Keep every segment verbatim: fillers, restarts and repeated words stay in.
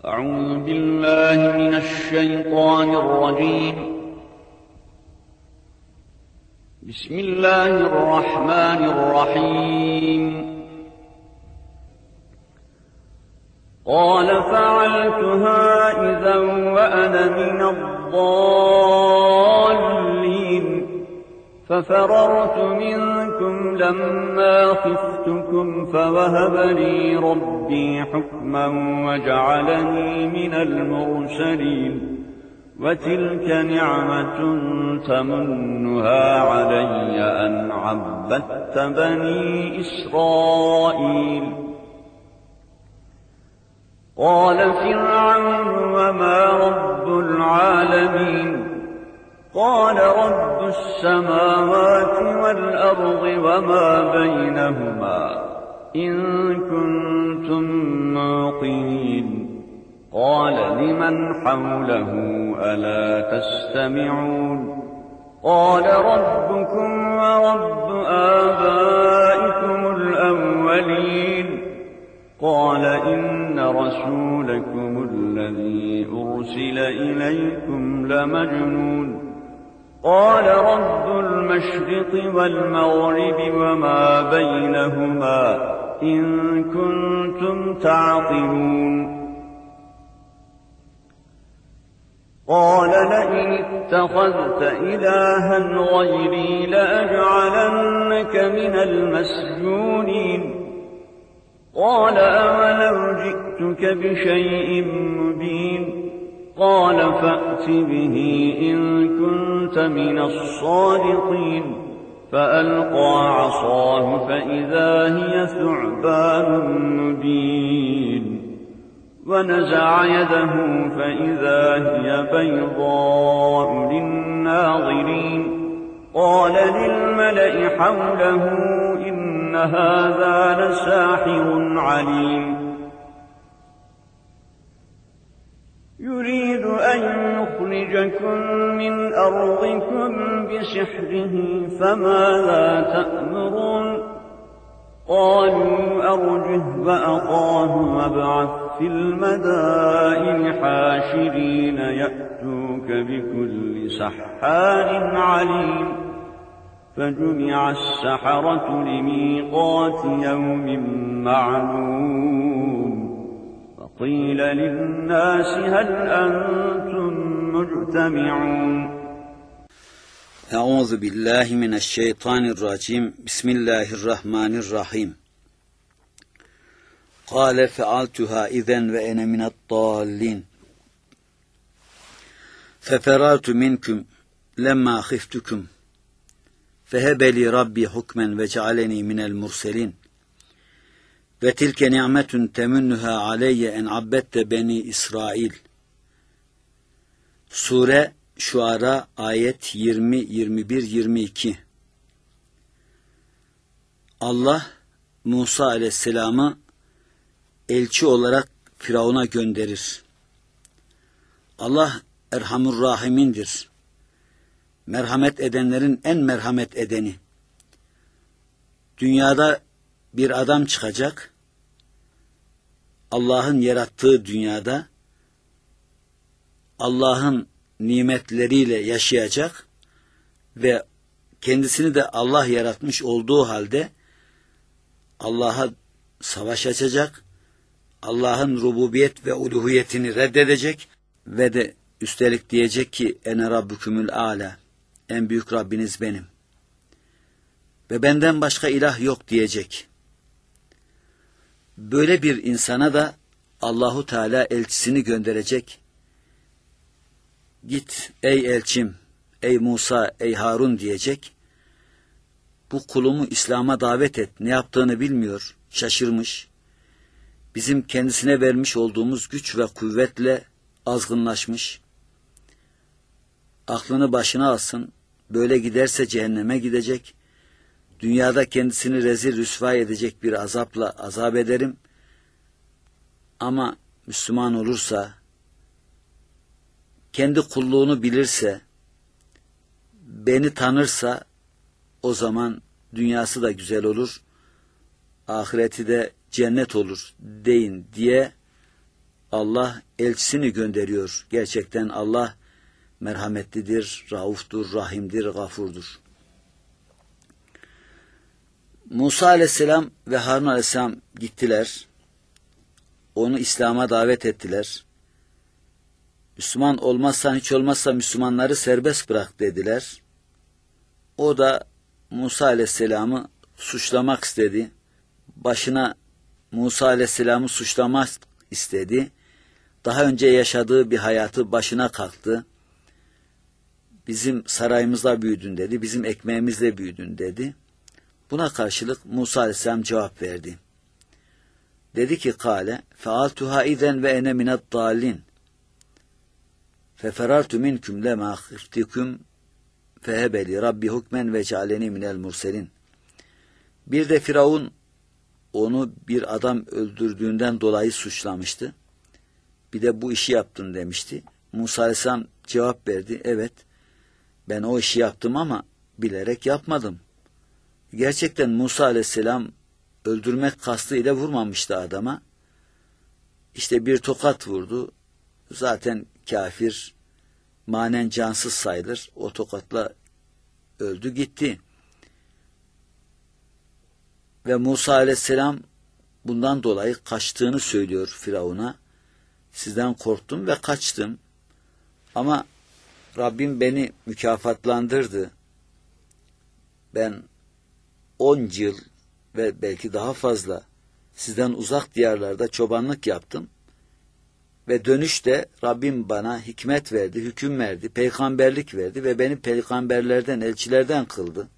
أعوذ بالله من الشيطان الرجيم. بسم الله الرحمن الرحيم. قال فعلتها إذا وأنا من الضالين ففررت منكم لما خفتكم فوهب لي ربي حكما وجعلني من المرسلين وتلك نعمة تمنها علي أن عبدت بني إسرائيل. قال فرعون وما رب العالمين قال رب السماوات والأرض وما بينهما إن كنتم موقنين. قال لمن حوله ألا تستمعون قال ربكم ورب آبائكم الأولين. قال إن رسولكم الذي أرسل إليكم لمجنون. قال رب المشرق والمغرب وما بينهما إن كنتم تعقلون. قال لئن اتخذت إلها غيري لأجعلنك من المسجونين. قال أولو جئتك بشيء مبين. قال فأت به إن كنت من الصادقين. فألقى عصاه فإذا هي ثعبان مبين ونزع يده فإذا هي بيضاء للناظرين. قال للملأ حوله إن هذا لساحر عليم يريد أن يخرجكم من أرضكم بسحره فماذا تأمرون. قالوا أرجه وأخاه وابعث في المدائن حاشرين يأتوك بكل سحار عليم. فجمع السحرة لميقات يوم معلوم. قيل للناس هل أنتم مجتمعون. أعوذ بالله من الشيطان الرجيم. بسم الله الرحمن الرحيم. قال فعلتها إذن وأنا من الضالين ففررت منكم لما خفتكم فهب لي ربي حكما وجعلني من المرسلين وتلك نعمة تمنها علي أن عبدت بني İsrail. Sure Şuara ayet yirmi, yirmi bir, yirmi iki. Allah Musa aleyhisselamı elçi olarak Firavun'a gönderir. Allah Erhamur Rahimindir. Merhamet edenlerin en merhamet edeni. Dünyada bir adam çıkacak, Allah'ın yarattığı dünyada, Allah'ın nimetleriyle yaşayacak ve kendisini de Allah yaratmış olduğu halde Allah'a savaş açacak, Allah'ın rububiyet ve uluhiyetini reddedecek ve de üstelik diyecek ki ene rabbukumul âlâ, en büyük Rabbiniz benim ve benden başka ilah yok diyecek. Böyle bir insana da Allahu Teala elçisini gönderecek. Git ey elçim, ey Musa, ey Harun diyecek. Bu kulumu İslam'a davet et. Ne yaptığını bilmiyor, şaşırmış. Bizim kendisine vermiş olduğumuz güç ve kuvvetle azgınlaşmış. Aklını başına alsın. Böyle giderse cehenneme gidecek. Dünyada kendisini rezil rüsva edecek bir azapla azap ederim. Ama Müslüman olursa, kendi kulluğunu bilirse, beni tanırsa, o zaman dünyası da güzel olur, ahireti de cennet olur deyin diye Allah elçisini gönderiyor. Gerçekten Allah merhametlidir, rauftur, rahimdir, gafurdur. Musa aleyhisselam ve Harun aleyhisselam gittiler. Onu İslam'a davet ettiler. Müslüman olmazsan hiç olmazsa Müslümanları serbest bırak dediler. O da Musa aleyhisselamı suçlamak istedi. Başına Musa aleyhisselamı suçlamak istedi. Daha önce yaşadığı bir hayatı başına kalktı. Bizim sarayımızda büyüdün dedi, bizim ekmeğimizle büyüdün dedi. Buna karşılık Musa aleyhisselam cevap verdi. Dedi ki kâle fealtuha izen ve ene mined dâlin feferartu minküm lemâ khiftiküm fehebeli rabbi hukmen ve cealeni minel murselin. Bir de Firavun onu bir adam öldürdüğünden dolayı suçlamıştı. Bir de bu işi yaptın demişti. Musa aleyhisselam cevap verdi. Evet, ben o işi yaptım ama bilerek yapmadım. Gerçekten Musa aleyhisselam öldürmek kastıyla vurmamıştı adama. İşte bir tokat vurdu. Zaten kafir, manen cansız sayılır. O tokatla öldü gitti. Ve Musa aleyhisselam bundan dolayı kaçtığını söylüyor Firavun'a. Sizden korktum ve kaçtım. Ama Rabbim beni mükafatlandırdı. Ben on yıl ve belki daha fazla sizden uzak diyarlarda çobanlık yaptım. Ve dönüşte Rabbim bana hikmet verdi, hüküm verdi, peygamberlik verdi ve beni peygamberlerden, elçilerden kıldı.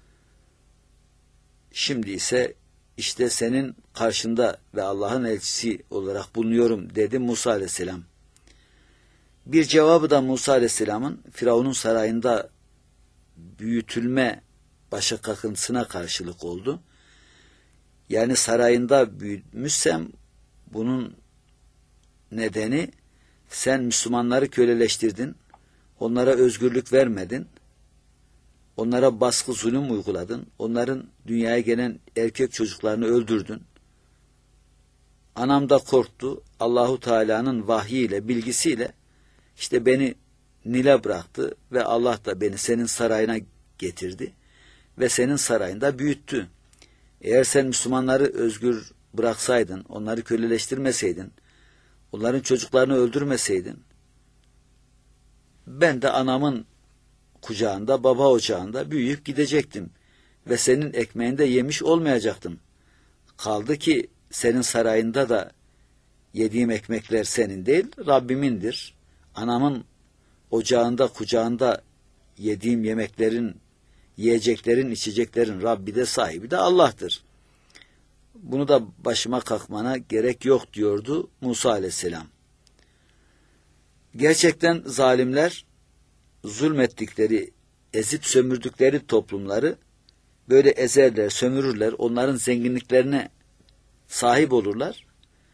Şimdi ise işte senin karşında ve Allah'ın elçisi olarak bulunuyorum dedi Musa aleyhisselam. Bir cevabı da Musa aleyhisselamın Firavun'un sarayında büyütülme başa kakıntısına karşılık oldu. Yani sarayında büyümüşsem bunun nedeni sen Müslümanları köleleştirdin, onlara özgürlük vermedin, onlara baskı, zulüm uyguladın, onların dünyaya gelen erkek çocuklarını öldürdün. Anam da korktu, Allahu Teala'nın vahyiyle, bilgisiyle işte beni Nil'e bıraktı ve Allah da beni senin sarayına getirdi ve senin sarayında büyüttü. Eğer sen Müslümanları özgür bıraksaydın, onları köleleştirmeseydin, onların çocuklarını öldürmeseydin, ben de anamın kucağında, baba ocağında büyüyüp gidecektim ve senin ekmeğinde yemiş olmayacaktım. Kaldı ki senin sarayında da yediğim ekmekler senin değil, Rabbimindir. Anamın ocağında, kucağında yediğim yemeklerin, yiyeceklerin, içeceklerin Rabbi de sahibi de Allah'tır. Bunu da başıma kalkmana gerek yok diyordu Musa aleyhisselam. Gerçekten zalimler zulmettikleri, ezip sömürdükleri toplumları böyle ezerler, sömürürler, onların zenginliklerine sahip olurlar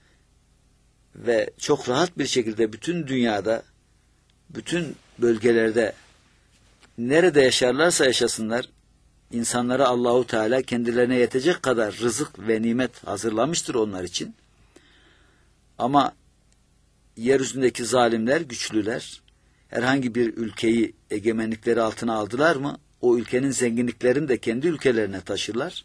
ve çok rahat bir şekilde bütün dünyada, bütün bölgelerde nerede yaşarlarsa yaşasınlar, insanlara Allahu Teala kendilerine yetecek kadar rızık ve nimet hazırlamıştır onlar için. Ama yeryüzündeki zalimler, güçlüler, herhangi bir ülkeyi egemenlikleri altına aldılar mı, o ülkenin zenginliklerini de kendi ülkelerine taşırlar.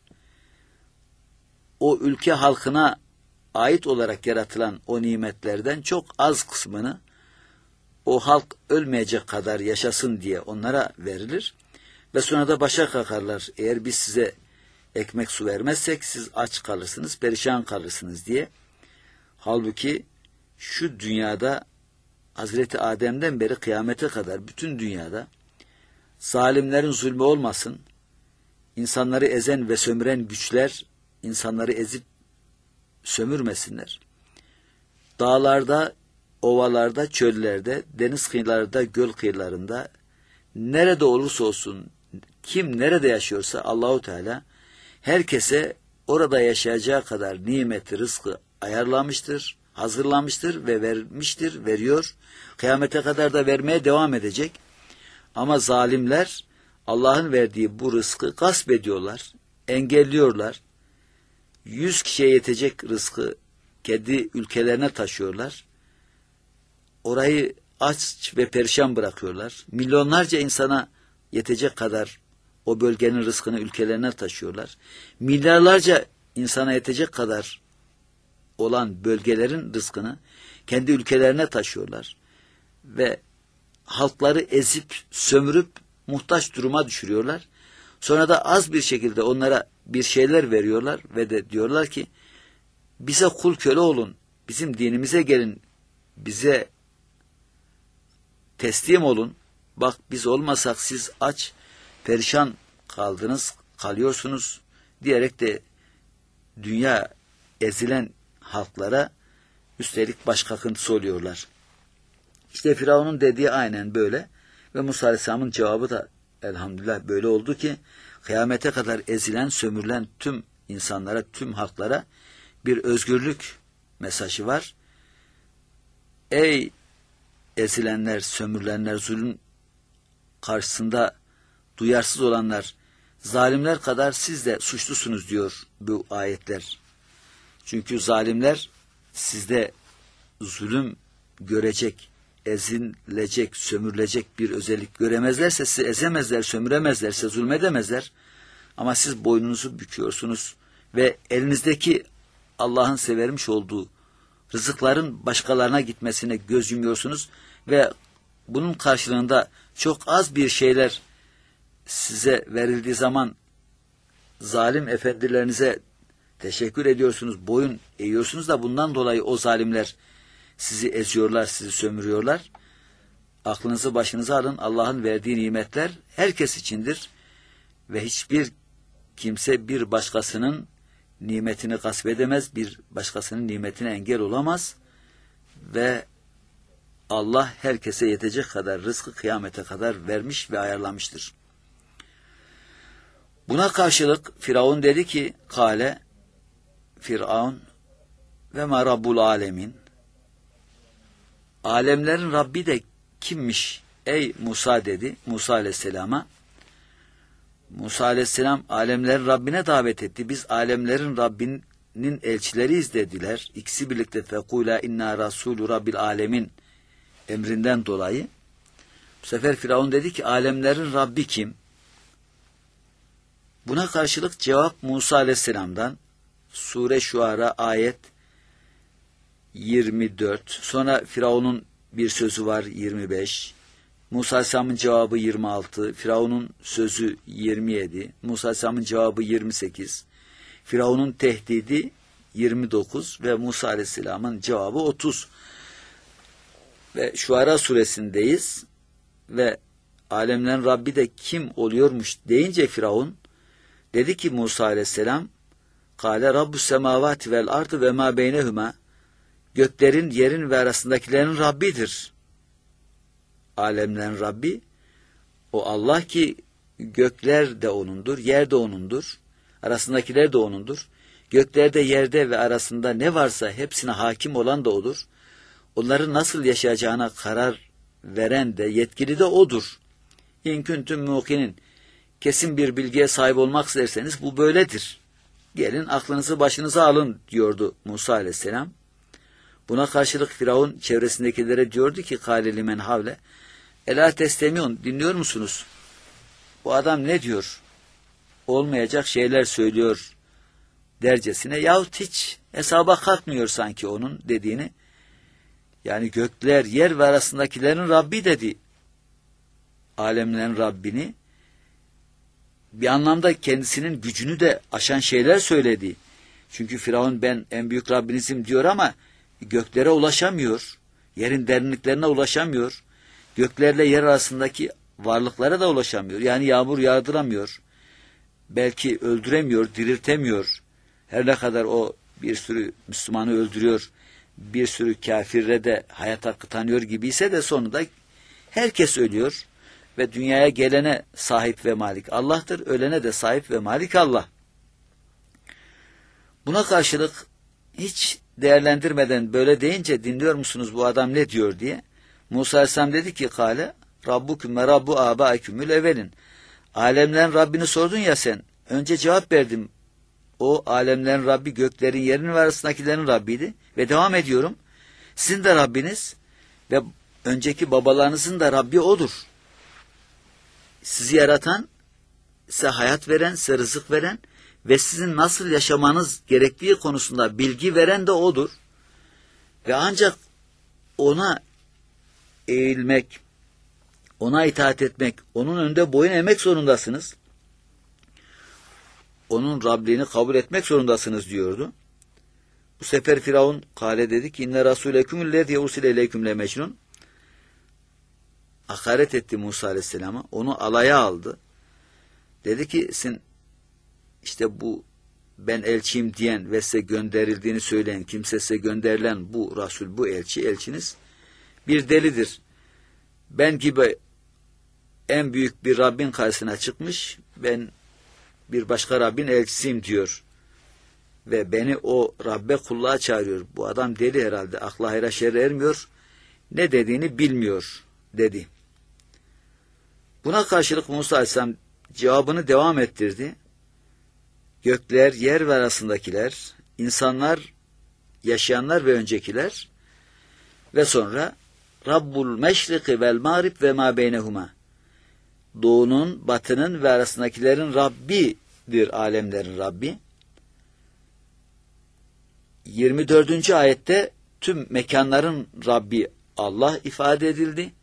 O ülke halkına ait olarak yaratılan o nimetlerden çok az kısmını o halk ölmeyecek kadar yaşasın diye onlara verilir. Ve sonra da başa kakarlar. Eğer biz size ekmek su vermezsek siz aç kalırsınız, perişan kalırsınız diye. Halbuki şu dünyada Hazreti Adem'den beri kıyamete kadar bütün dünyada zalimlerin zulmü olmasın, insanları ezen ve sömüren güçler insanları ezip sömürmesinler. Dağlarda, ovalarda, çöllerde, deniz kıyılarında, göl kıyılarında nerede olursa olsun, kim nerede yaşıyorsa Allahu Teala herkese orada yaşayacağı kadar nimeti, rızkı ayarlamıştır, hazırlamıştır ve vermiştir, veriyor. Kıyamete kadar da vermeye devam edecek. Ama zalimler Allah'ın verdiği bu rızkı gasp ediyorlar, engelliyorlar. Yüz kişiye yetecek rızkı kendi ülkelerine taşıyorlar. orayı aç ve perişan bırakıyorlar. Milyonlarca insana yetecek kadar o bölgenin rızkını ülkelerine taşıyorlar. Milyarlarca insana yetecek kadar olan bölgelerin rızkını kendi ülkelerine taşıyorlar. Ve halkları ezip, sömürüp muhtaç duruma düşürüyorlar. Sonra da az bir şekilde onlara bir şeyler veriyorlar ve de diyorlar ki bize kul köle olun, bizim dinimize gelin, bize teslim olun. Bak biz olmasak siz aç, perişan kaldınız, kalıyorsunuz diyerek de dünya ezilen halklara üstelik baş kakıntısı oluyorlar. İşte Firavun'un dediği aynen böyle ve Musa Aleyhisselam'ın cevabı da elhamdülillah böyle oldu ki kıyamete kadar ezilen, sömürülen tüm insanlara, tüm halklara bir özgürlük mesajı var. Ey ezilenler, sömürülenler, zulüm karşısında duyarsız olanlar, zalimler kadar siz de suçlusunuz diyor bu ayetler. Çünkü zalimler sizde zulüm görecek, ezilecek, sömürülecek bir özellik göremezlerse, sizi ezemezler, sömüremezlerse, zulmedemezler. Ama siz boynunuzu büküyorsunuz ve elinizdeki Allah'ın size vermiş olduğu rızıkların başkalarına gitmesine göz yumuyorsunuz ve bunun karşılığında çok az bir şeyler size verildiği zaman zalim efendilerinize teşekkür ediyorsunuz, boyun eğiyorsunuz da bundan dolayı o zalimler sizi eziyorlar, sizi sömürüyorlar. Aklınızı başınıza alın, Allah'ın verdiği nimetler herkes içindir ve hiçbir kimse bir başkasının nimetini gasp edemez, bir başkasının nimetine engel olamaz ve Allah herkese yetecek kadar rızkı kıyamete kadar vermiş ve ayarlamıştır. Buna karşılık Firavun dedi ki, kale Firavun ve ma Rabbul alemin, alemlerin Rabbi de kimmiş ey Musa dedi Musa Aleyhisselam'a. Musa Aleyhisselam alemlerin Rabbine davet etti. Biz alemlerin Rabbinin elçileriyiz dediler. İkisi birlikte fekula inna rasulü rabbil alemin emrinden dolayı. Bu sefer Firavun dedi ki alemlerin Rabbi kim? Buna karşılık cevap Musa Aleyhisselam'dan Sure Şuara ayet yirmi dört. Sonra Firavun'un bir sözü var yirmi beş. Musa Aleyhisselam'ın cevabı yirmi altı. Firavun'un sözü yirmi yedi. Musa Aleyhisselam'ın cevabı yirmi sekiz. Firavun'un tehdidi yirmi dokuz ve Musa Aleyhisselam'ın cevabı otuz. Ve Şuara suresindeyiz ve alemlerin Rabbi de kim oluyormuş deyince Firavun dedi ki Musa Aleyhisselam kâle Rabbus semâvâti vel ardı ve mâ beynehuma, göklerin, yerin ve arasındakilerin Rabbidir. Alemlerin Rabbi o Allah ki gökler de O'nundur, yer de O'nundur, arasındakiler de O'nundur. Göklerde, yerde ve arasında ne varsa hepsine hakim olan da O'dur. Onların nasıl yaşayacağına karar veren de, yetkili de O'dur. İn kuntum mukinin, kesin bir bilgiye sahip olmak isterseniz bu böyledir. Gelin aklınızı başınıza alın diyordu Musa Aleyhisselam. Buna karşılık Firavun çevresindekilere diyordu ki kâle limen havle elâ testemiyon, dinliyor musunuz? Bu adam ne diyor? Olmayacak şeyler söylüyor dercesine, yahut hiç hesaba katmıyor sanki onun dediğini. Yani gökler, yer ve arasındakilerin Rabbi dedi. Alemlerin Rabbini. Bir anlamda kendisinin gücünü de aşan şeyler söyledi. Çünkü Firavun ben en büyük Rabbinizim diyor ama göklere ulaşamıyor. Yerin derinliklerine ulaşamıyor. Göklerle yer arasındaki varlıklara da ulaşamıyor. Yani yağmur yağdıramıyor. Belki öldüremiyor, diriltemiyor. Her ne kadar o bir sürü Müslümanı öldürüyor, bir sürü kafirle de hayat hakkı tanıyor gibiyse de sonunda herkes ölüyor. Ve dünyaya gelene sahip ve malik Allah'tır, ölene de sahip ve malik Allah. Buna karşılık hiç değerlendirmeden böyle deyince dinliyor musunuz bu adam ne diyor diye. Musa Aleyhisselam dedi ki kâle Rabbukum ve Rabbu âbâikümül evvelin. Alemlerin Rabbini sordun ya sen. Önce cevap verdim. O alemlerin Rabbi göklerin yerin ve arasındakilerin Rabbiydi. Ve devam ediyorum. Sizin de Rabbiniz ve önceki babalarınızın da Rabbi O'dur. Sizi yaratan, size hayat veren, size rızık veren ve sizin nasıl yaşamanız gerektiği konusunda bilgi veren de O'dur. Ve ancak O'na eğilmek, O'na itaat etmek, O'nun önünde boyun eğmek zorundasınız. Onun Rabliğini kabul etmek zorundasınız diyordu. Bu sefer Firavun kâle dedi ki inne rasûlekümüllezî ursile ileyküm le mecnun. Hakaret etti Musa Aleyhisselam'a. Onu alaya aldı. Dedi ki sen işte bu ben elçiyim diyen ve size gönderildiğini söyleyen, kimse size gönderilen bu Rasul, bu elçi, elçiniz bir delidir. Ben gibi en büyük bir Rabbin karşısına çıkmış, ben bir başka Rabbin elçisiyim diyor. Ve beni o Rabbe kulluğa çağırıyor. Bu adam deli herhalde, akla hayra şerre ermiyor, ne dediğini bilmiyor dedi. Buna karşılık Musa Aleyhisselam cevabını devam ettirdi. Gökler, yer ve arasındakiler, insanlar, yaşayanlar ve öncekiler ve sonra Rabbul meşriki vel mağrib ve ma beynehuma. Doğunun, batının ve arasındakilerin Rabbidir, alemlerin Rabbi. yirmi dördüncü ayette tüm mekanların Rabbi Allah ifade edildi.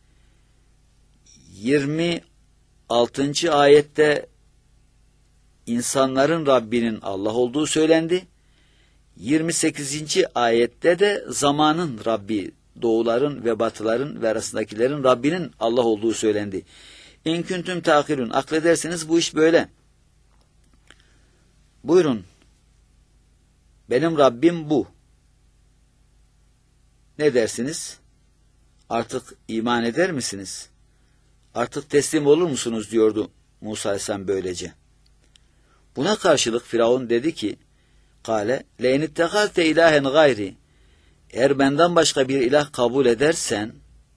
yirmi altıncı ayette insanların Rabbinin Allah olduğu söylendi. yirmi sekizinci ayette de zamanın Rabbi, doğuların ve batıların ve arasındakilerin Rabbinin Allah olduğu söylendi. İn küntüm takilun, aklederseniz bu iş böyle. Buyurun, benim Rabbim bu. Ne dersiniz? Artık iman eder misiniz? Artık teslim olur musunuz diyordu Musa Aleyhisselam böylece. Buna karşılık Firavun dedi ki, Kale, le'in ittekazte ilahen gayri. Eğer benden başka bir ilah kabul edersen,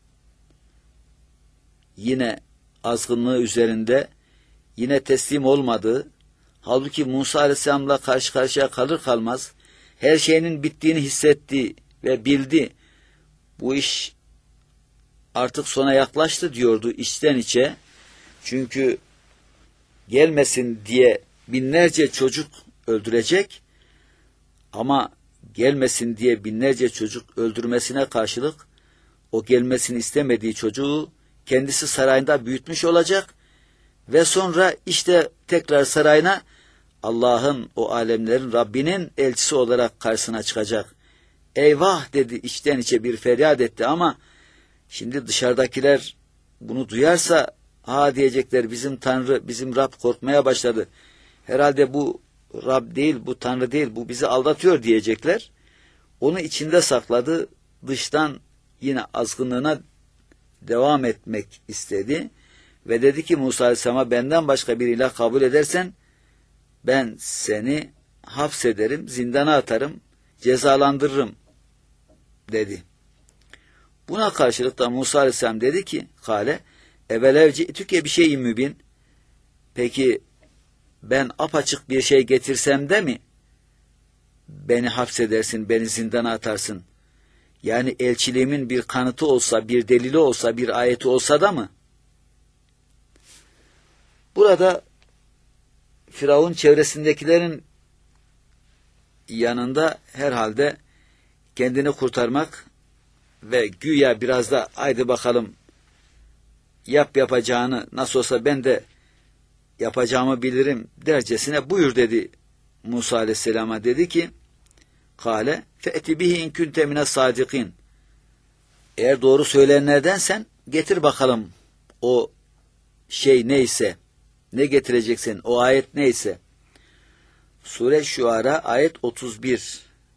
yine azgınlığı üzerinde, yine teslim olmadığı, halbuki Musa Aleyhisselam'la karşı karşıya kalır kalmaz, her şeyinin bittiğini hissetti ve bildi. Bu iş artık sona yaklaştı diyordu içten içe. Çünkü gelmesin diye binlerce çocuk öldürecek ama gelmesin diye binlerce çocuk öldürmesine karşılık o gelmesini istemediği çocuğu kendisi sarayında büyütmüş olacak ve sonra işte tekrar sarayına Allah'ın, o alemlerin Rabbinin elçisi olarak karşısına çıkacak. Eyvah dedi, içten içe bir feryat etti ama şimdi dışarıdakiler bunu duyarsa ha diyecekler, bizim Tanrı, bizim Rab korkmaya başladı. Herhalde bu Rab değil, bu Tanrı değil, bu bizi aldatıyor diyecekler. Onu içinde sakladı, dıştan yine azgınlığına devam etmek istedi. Ve dedi ki Musa Aleyhisselam'a, benden başka bir ilah kabul edersen ben seni hapsederim, zindana atarım, cezalandırırım dedi. Buna karşılık da Musa Aleyhisselam dedi ki, Kale, evelevci tüke bir şeyin mübin. Peki ben apaçık bir şey getirsem de mi beni hapsedersin, beni zindana atarsın? Yani elçiliğimin bir kanıtı olsa, bir delili olsa, bir ayeti olsa da mı? Burada Firavun çevresindekilerin yanında herhalde kendini kurtarmak ve güya biraz da haydi bakalım yap yapacağını, nasıl olsa ben de yapacağımı bilirim dercesine buyur dedi Musa Aleyhisselam'a. Dedi ki, Kale fe'ti bihi in kunte mine sadikin. Eğer doğru söyleyenlerdensen getir bakalım o şey neyse, ne getireceksin, o ayet neyse. Sure Şuara ayet otuz bir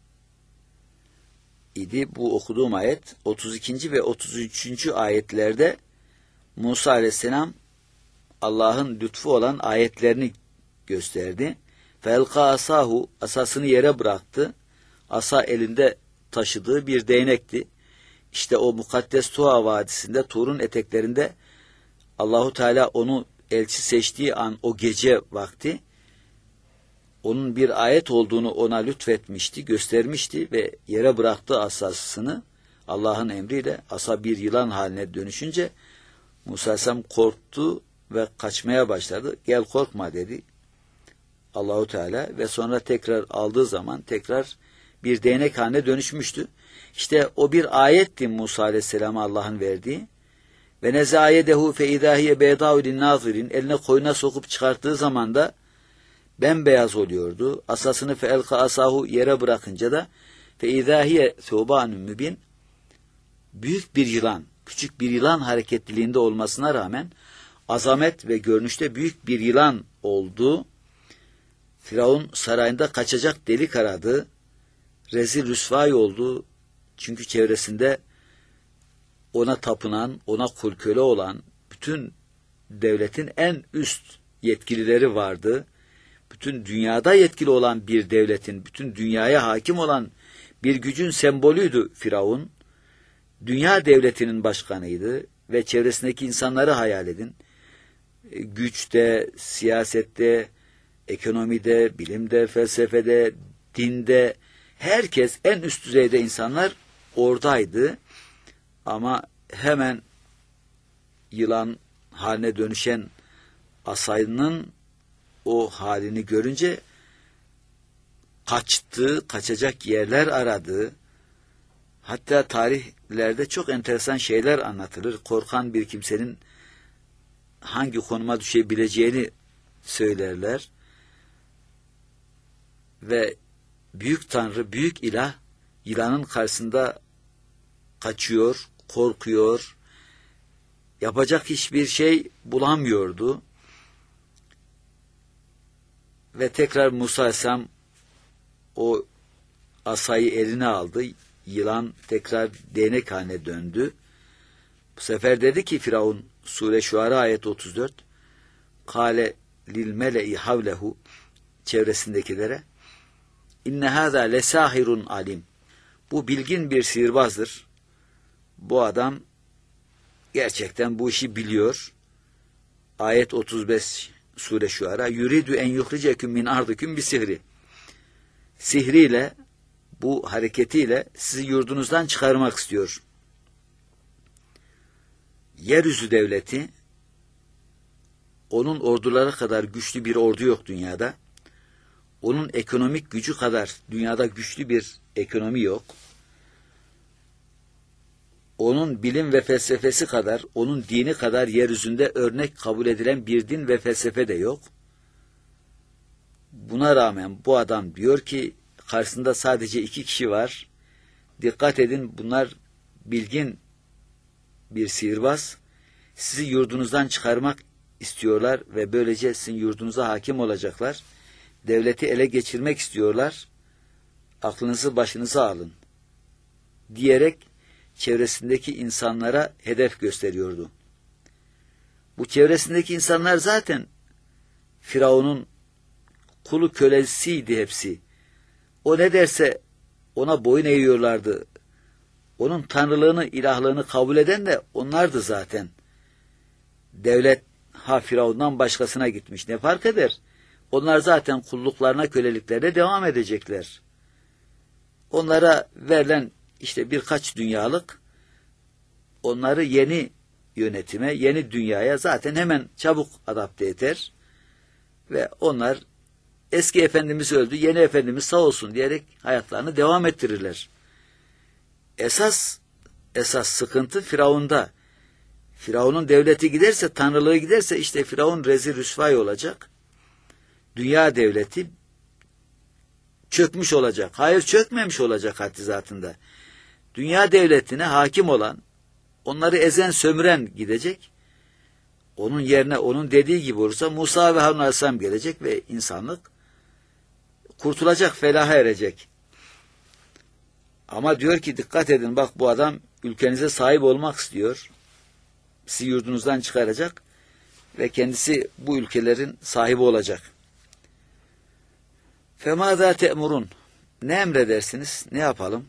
idi. Bu okuduğum ayet otuz ikinci ve otuz üçüncü ayetlerde Musa Aleyhisselam Allah'ın lütfu olan ayetlerini gösterdi. Felka asahu, asasını yere bıraktı. Asa elinde taşıdığı bir değnekti. İşte o mukaddes Tuha Vadisi'nde, Tur'un eteklerinde Allahu Teala onu elçi seçtiği an, o gece vakti onun bir ayet olduğunu ona lütfetmişti, göstermişti ve yere bıraktı asasını. Allah'ın emriyle asa bir yılan haline dönüşünce Musa Aleyhisselam korktu ve kaçmaya başladı. Gel korkma dedi Allahu Teala ve sonra tekrar aldığı zaman tekrar bir değnek haline dönüşmüştü. İşte o bir ayetti Musa Aleyhisselam'a Allah'ın verdiği. Ve nezayedehu fe idahiye beydâ'u linnâzirin, eline koyuna sokup çıkarttığı zaman da bembeyaz oluyordu. Asasını fe elka asahu, yere bırakınca da fe idahiye thûbânun mübin, büyük bir yılan, küçük bir yılan hareketliliğinde olmasına rağmen azamet ve görünüşte büyük bir yılan oldu. Firavun sarayında kaçacak delik aradı. Rezil rüsvây oldu. Çünkü çevresinde ona tapınan, ona kul köle olan bütün devletin en üst yetkilileri vardı. Bütün dünyada yetkili olan bir devletin, bütün dünyaya hakim olan bir gücün sembolüydü Firavun. Dünya devletinin başkanıydı ve çevresindeki insanları hayal edin. Güçte, siyasette, ekonomide, bilimde, felsefede, dinde, herkes, en üst düzeyde insanlar oradaydı. Ama hemen yılan haline dönüşen asayının o halini görünce kaçtı, kaçacak yerler aradı. Hatta tarihlerde çok enteresan şeyler anlatılır. Korkan bir kimsenin hangi konuma düşebileceğini söylerler. Ve büyük tanrı, büyük ilah yılanın karşısında kaçıyor, korkuyor, yapacak hiçbir şey bulamıyordu. Ve tekrar Musa Aleyhisselam o asayı eline aldı. Yılan tekrar değnek haline döndü. Bu sefer dedi ki Firavun, Sure Şuara ayet otuz dört, Kale lil mele'i havlehu, çevresindekilere, İnne hâzâ lesâhirun alim. Bu bilgin bir sihirbazdır. Bu adam gerçekten bu işi biliyor. Ayet otuz beş Sure Şuara, yuridü en yuhriceküm min ardiküm bi sihri. Sihriyle, bu hareketiyle sizi yurdunuzdan çıkarmak istiyor. Yeryüzü devleti, onun orduları kadar güçlü bir ordu yok dünyada. Onun ekonomik gücü kadar dünyada güçlü bir ekonomi yok. Onun bilim ve felsefesi kadar, onun dini kadar yeryüzünde örnek kabul edilen bir din ve felsefe de yok. Buna rağmen bu adam diyor ki, karşısında sadece iki kişi var. Dikkat edin, bunlar bilgin bir sihirbaz. Sizi yurdunuzdan çıkarmak istiyorlar ve böylece sizin yurdunuza hakim olacaklar. Devleti ele geçirmek istiyorlar. Aklınızı başınıza alın diyerek çevresindeki insanlara hedef gösteriyordu. Bu çevresindeki insanlar zaten Firavun'un kulu kölesiydi hepsi. O ne derse ona boyun eğiyorlardı. Onun tanrılığını, ilahlığını kabul eden de onlardı zaten. Devlet ha Firavun'dan başkasına gitmiş, ne fark eder? Onlar zaten kulluklarına, köleliklerine devam edecekler. Onlara verilen işte birkaç dünyalık, onları yeni yönetime, yeni dünyaya zaten hemen çabuk adapte eder. Ve onlar eski efendimiz öldü, yeni efendimiz sağ olsun diyerek hayatlarını devam ettirirler. Esas, esas sıkıntı Firavun'da. Firavun'un devleti giderse, tanrılığı giderse işte Firavun rezil rüsvay olacak. Dünya devleti çökmüş olacak. Hayır, çökmemiş olacak haddi zatında. Dünya devletine hakim olan, onları ezen, sömüren gidecek. Onun yerine onun dediği gibi olursa Musa ve Harun Aleyhisselam gelecek ve insanlık kurtulacak, felaha erecek. Ama diyor ki dikkat edin, bak bu adam ülkenize sahip olmak istiyor. Sizi yurdunuzdan çıkaracak ve kendisi bu ülkelerin sahibi olacak. فَمَاذَا تَأْمُرُونَ? Ne emredersiniz? Ne yapalım?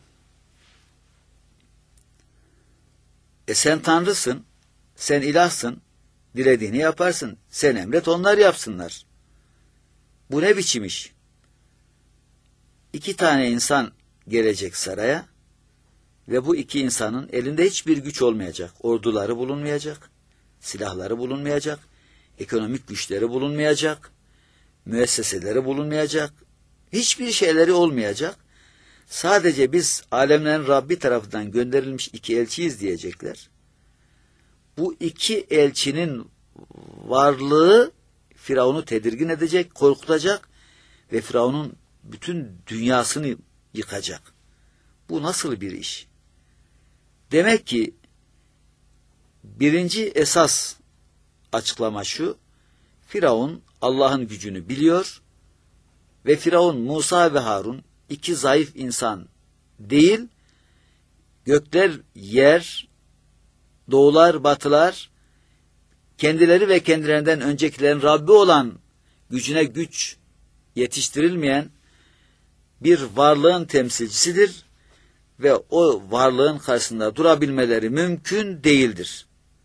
E sen Tanrısın, sen ilahsın, dilediğini yaparsın. Sen emret, onlar yapsınlar. Bu ne biçim iş? İki tane insan gelecek saraya. Ve bu iki insanın elinde hiçbir güç olmayacak. Orduları bulunmayacak, silahları bulunmayacak, ekonomik güçleri bulunmayacak, müesseseleri bulunmayacak, hiçbir şeyleri olmayacak. Sadece biz alemlerin Rabbi tarafından gönderilmiş iki elçiyiz diyecekler. Bu iki elçinin varlığı Firavun'u tedirgin edecek, korkutacak ve Firavun'un bütün dünyasını yıkacak. Bu nasıl bir iş? Demek ki birinci esas açıklama şu: Firavun Allah'ın gücünü biliyor ve Firavun Musa ve Harun iki zayıf insan değil, gökler, yer, doğular, batılar, kendileri ve kendilerinden öncekilerin Rabbi olan, gücüne güç yetiştirilmeyen bir varlığın temsilcisidir ve o varlığın karşısında durabilmeleri mümkün değildir.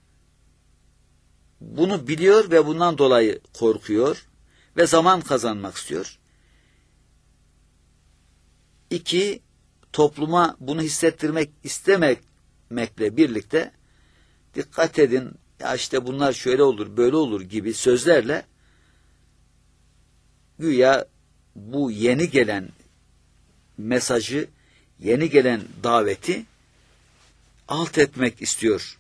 Bunu biliyor ve bundan dolayı korkuyor ve zaman kazanmak istiyor. İki, topluma bunu hissettirmek istememekle birlikte dikkat edin, ya işte bunlar şöyle olur, böyle olur gibi sözlerle güya bu yeni gelen mesajı, yeni gelen daveti alt etmek istiyor.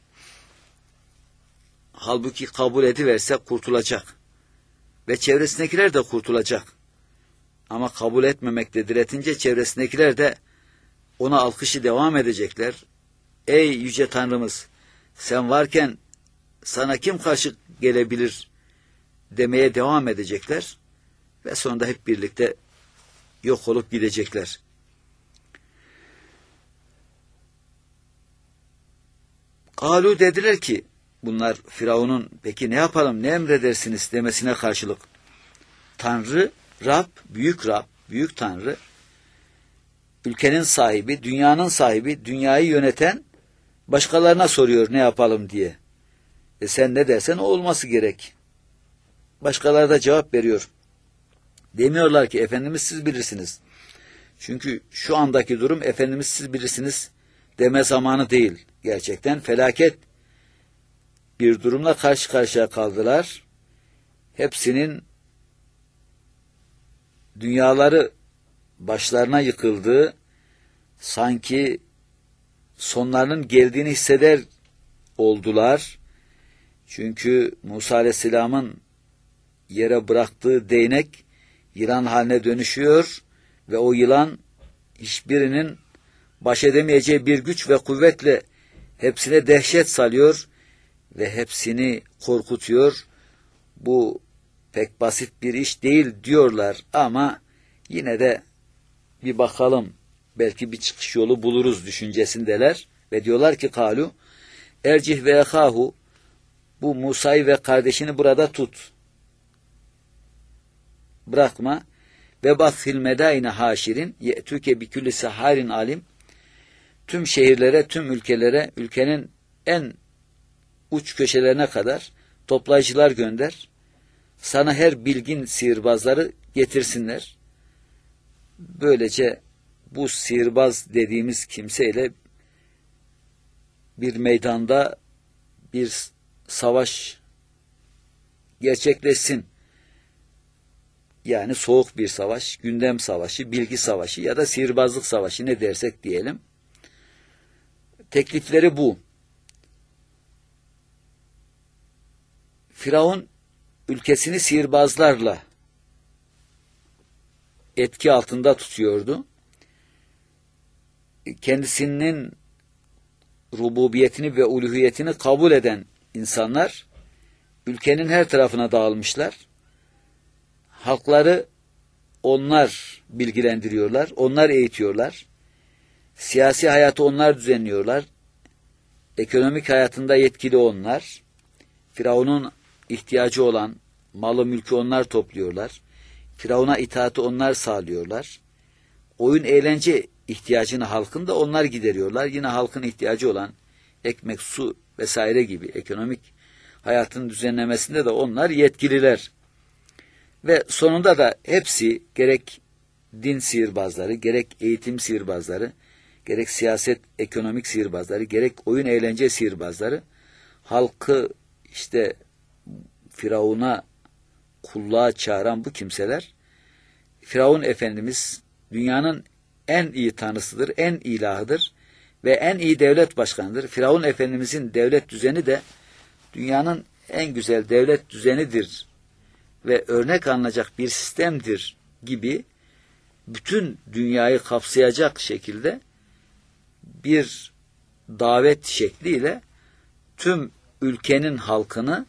Halbuki kabul ediverse kurtulacak ve çevresindekiler de kurtulacak. Ama kabul etmemekte diretince çevresindekiler de ona alkışı devam edecekler. Ey yüce Tanrımız, sen varken sana kim karşı gelebilir demeye devam edecekler ve sonunda hep birlikte yok olup gidecekler. Kalu dediler ki, bunlar Firavun'un peki ne yapalım, ne emredersiniz demesine karşılık, Tanrı, Rab, büyük Rab, büyük Tanrı, ülkenin sahibi, dünyanın sahibi, dünyayı yöneten başkalarına soruyor ne yapalım diye. E sen ne dersen o olması gerek. Başkaları da cevap veriyor. Demiyorlar ki Efendimiz siz bilirsiniz. Çünkü şu andaki durum Efendimiz siz bilirsiniz deme zamanı değil. Gerçekten felaket bir durumla karşı karşıya kaldılar. Hepsinin dünyaları başlarına yıkıldı. Sanki sonlarının geldiğini hisseder oldular. Çünkü Musa Aleyhisselam'ın yere bıraktığı değnek yılan haline dönüşüyor ve o yılan hiçbirinin baş edemeyeceği bir güç ve kuvvetle hepsine dehşet salıyor ve hepsini korkutuyor. Bu pek basit bir iş değil diyorlar ama yine de bir bakalım, belki bir çıkış yolu buluruz düşüncesindeler ve diyorlar ki kalu ercih ve ehahu, bu Musa'yı ve kardeşini burada tut, bırakma, ve bathil medaine haşirin ye'tüke bi külli saharin alim, tüm şehirlere, tüm ülkelere, ülkenin en uç köşelerine kadar toplayıcılar gönder, sana her bilgin sihirbazları getirsinler. Böylece bu sihirbaz dediğimiz kimseyle bir meydanda bir savaş gerçekleşsin. Yani soğuk bir savaş, gündem savaşı, bilgi savaşı ya da sihirbazlık savaşı, ne dersek diyelim. Teklifleri bu. Firavun ülkesini sihirbazlarla etki altında tutuyordu. Kendisinin rububiyetini ve uluhiyetini kabul eden insanlar ülkenin her tarafına dağılmışlar. Halkları onlar bilgilendiriyorlar, onlar eğitiyorlar. Siyasi hayatı onlar düzenliyorlar. Ekonomik hayatında yetkili onlar. Firavun'un ihtiyacı olan malı mülkü onlar topluyorlar. Firavun'a itaati onlar sağlıyorlar. Oyun eğlence ihtiyacını halkın da onlar gideriyorlar. Yine halkın ihtiyacı olan ekmek, su vesaire gibi ekonomik hayatın düzenlemesinde de onlar yetkililer. Ve sonunda da hepsi, gerek din sihirbazları, gerek eğitim sihirbazları, gerek siyaset, ekonomik sihirbazları, gerek oyun eğlence sihirbazları halkı işte Firavun'a kulluğa çağıran bu kimseler, Firavun Efendimiz dünyanın en iyi tanrısıdır, en ilahıdır ve en iyi devlet başkanıdır. Firavun Efendimizin devlet düzeni de dünyanın en güzel devlet düzenidir ve örnek alınacak bir sistemdir gibi bütün dünyayı kapsayacak şekilde bir davet şekliyle tüm ülkenin halkını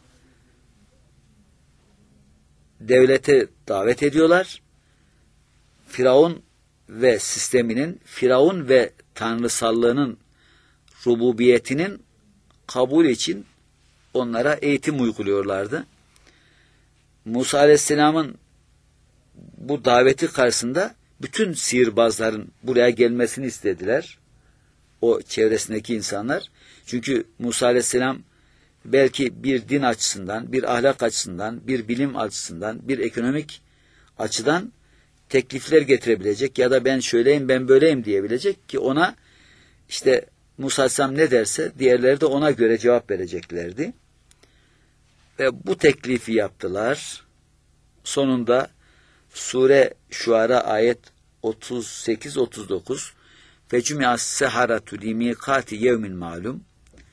devlete davet ediyorlar. Firavun ve sisteminin, Firavun ve tanrısallığının, rububiyetinin kabul için onlara eğitim uyguluyorlardı. Musa Aleyhisselam'ın bu daveti karşısında bütün sihirbazların buraya gelmesini istediler. O çevresindeki insanlar. Çünkü Musa Aleyhisselam belki bir din açısından, bir ahlak açısından, bir bilim açısından, bir ekonomik açıdan teklifler getirebilecek ya da ben şöyleyim, ben böyleyim diyebilecek ki ona işte Musa Aleyhisselam ne derse diğerleri de ona göre cevap vereceklerdi. Ve bu teklifi yaptılar. Sonunda Sure Şuara ayet otuz sekiz otuz dokuz Fecümi'as seharatu limikati yevmin malum.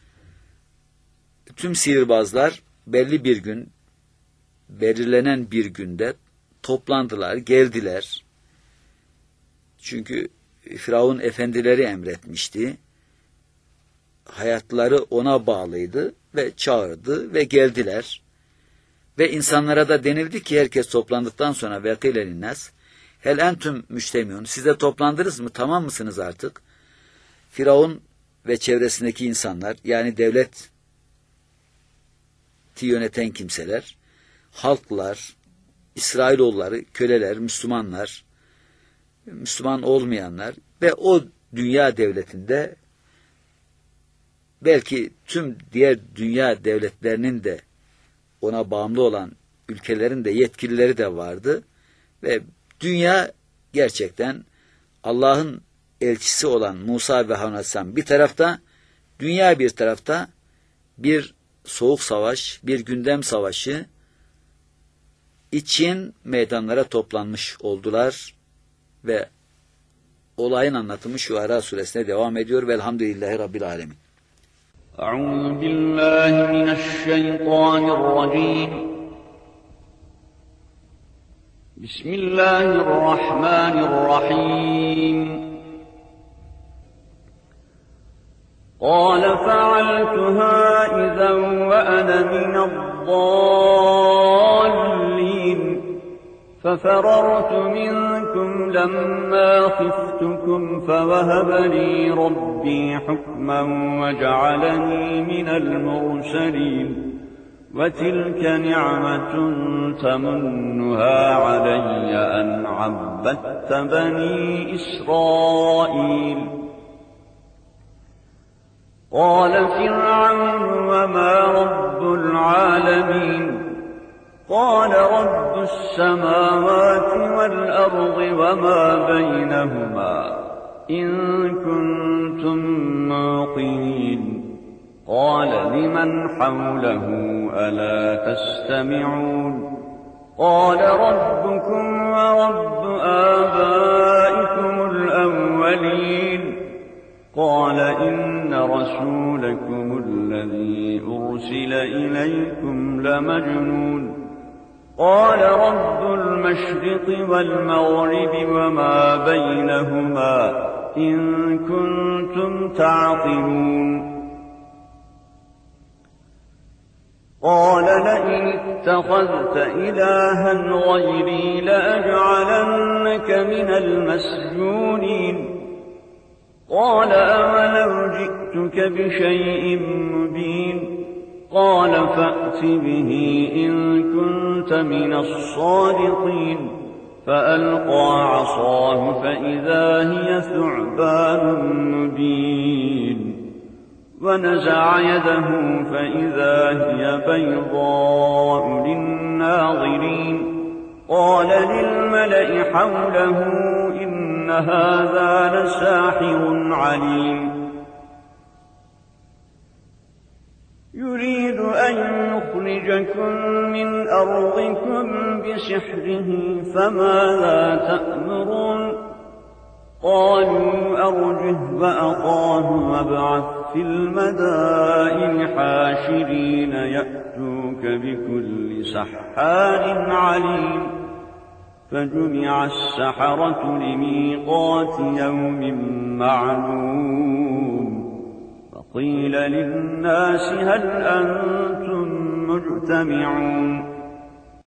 Tüm sihirbazlar belli bir gün, belirlenen bir günde toplandılar, geldiler. Çünkü Firavun efendileri emretmişti. Hayatları ona bağlıydı ve çağırdı ve geldiler. Ve insanlara da denildi ki herkes toplandıktan sonra vekile linnas hel entüm müştemiun, siz de toplandınız mı, tamam mısınız artık? Firavun ve çevresindeki insanlar, yani devleti yöneten kimseler, halklar, İsrailoğulları, köleler, Müslümanlar, Müslüman olmayanlar ve o dünya devletinde belki tüm diğer dünya devletlerinin de ona bağımlı olan ülkelerin de yetkilileri de vardı ve dünya gerçekten Allah'ın elçisi olan Musa ve Harun Aleyhisselam bir tarafta, dünya bir tarafta bir soğuk savaş, bir gündem savaşı için meydanlara toplanmış oldular ve olayın anlatımı Şuara suresine devam ediyor. Velhamdülillahi Rabbil alemin. Euzu billahi mineşşeytanirracim. Bismillahirrahmanirrahim. قال فعلتها إذا وأنا من الضالين ففررت منكم لما خفتكم فوهب لي ربي حكما وجعلني من المرسلين وتلك نعمة تمنها علي أن عبدت بني إسرائيل قال فرعون وما رب العالمين قال رب السماوات والأرض وما بينهما إن كنتم موقنين قال لمن حوله ألا تستمعون قال ربكم ورب آبائكم الأولين قال إن رسولكم الذي أرسل إليكم لمجنون قال رب المشرق والمغرب وما بينهما إن كنتم تعقلون قال لئن اتخذت إلها غيري لأجعلنك من المسجونين قال أولو جئتك بشيء مبين قال فأت به إن كنت من الصادقين فألقى عصاه فإذا هي ثعبان مبين ونزع يده فإذا هي بيضاء للناظرين قال للملأ حوله إن هذا لساحر عليم يريد أن يخرجكم من أرضكم بسحره فماذا تأمرون قالوا أرجه وأخاه وابعث في المدائن حاشرين يأتوك بكل سحار عليم فجمع السحرة لميقات يوم معلوم فقيل للناس هل أنتم مجتمعون